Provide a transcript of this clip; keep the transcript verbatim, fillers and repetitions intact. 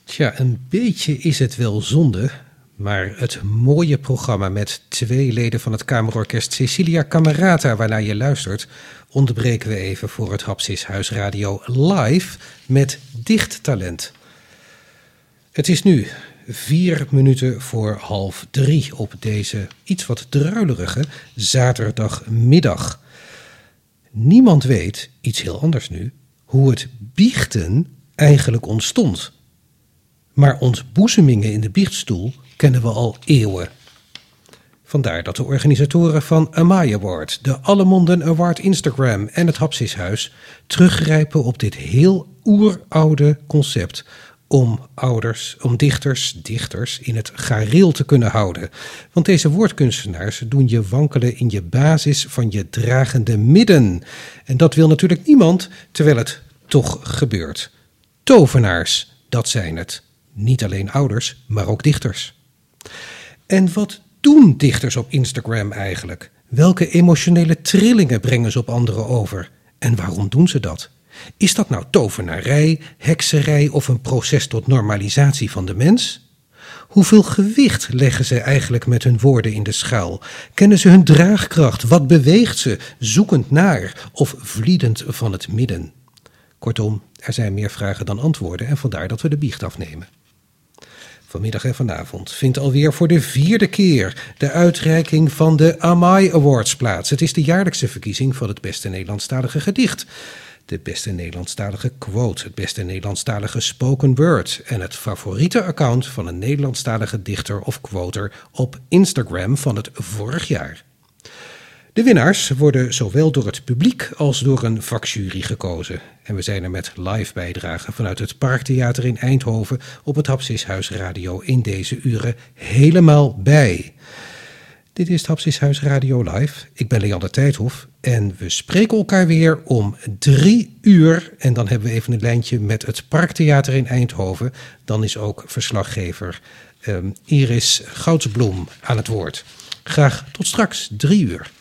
Tja, een beetje is het wel zonde, maar het mooie programma met twee leden van het Kamerorkest Cecilia Camerata, waarnaar je luistert, onderbreken we even voor het Hapsis Huisradio live met dichttalent. Het is nu vier minuten voor half drie op deze iets wat druilerige zaterdagmiddag. Niemand weet, iets heel anders nu, hoe het biechten eigenlijk ontstond. Maar ontboezemingen in de biechtstoel kennen we al eeuwen. Vandaar dat de organisatoren van Amai Award, de Allemonden Award Instagram en het Hapsishuis teruggrijpen op dit heel oeroude concept om ouders, om dichters, dichters in het gareel te kunnen houden. Want deze woordkunstenaars doen je wankelen in je basis van je dragende midden. En dat wil natuurlijk niemand, terwijl het toch gebeurt. Tovenaars, dat zijn het. Niet alleen ouders, maar ook dichters. En wat doen dichters op Instagram eigenlijk? Welke emotionele trillingen brengen ze op anderen over? En waarom doen ze dat? Is dat nou tovenarij, hekserij of een proces tot normalisatie van de mens? Hoeveel gewicht leggen ze eigenlijk met hun woorden in de schaal? Kennen ze hun draagkracht? Wat beweegt ze, zoekend naar of vliedend van het midden? Kortom, er zijn meer vragen dan antwoorden en vandaar dat we de biecht afnemen. Vanmiddag en vanavond vindt alweer voor de vierde keer de uitreiking van de Amai Awards plaats. Het is de jaarlijkse verkiezing van het beste Nederlandstalige gedicht, de beste Nederlandstalige quote, het beste Nederlandstalige spoken word en het favoriete account van een Nederlandstalige dichter of quoter op Instagram van het vorig jaar. De winnaars worden zowel door het publiek als door een vakjury gekozen. En we zijn er met live bijdragen vanuit het Parktheater in Eindhoven op het Hapsishuis Radio in deze uren helemaal bij. Dit is het Hapsishuis Radio live. Ik ben Leander Tijdhoff en we spreken elkaar weer om drie uur. En dan hebben we even een lijntje met het Parktheater in Eindhoven. Dan is ook verslaggever um, Iris Goudsbloem aan het woord. Graag tot straks, drie uur.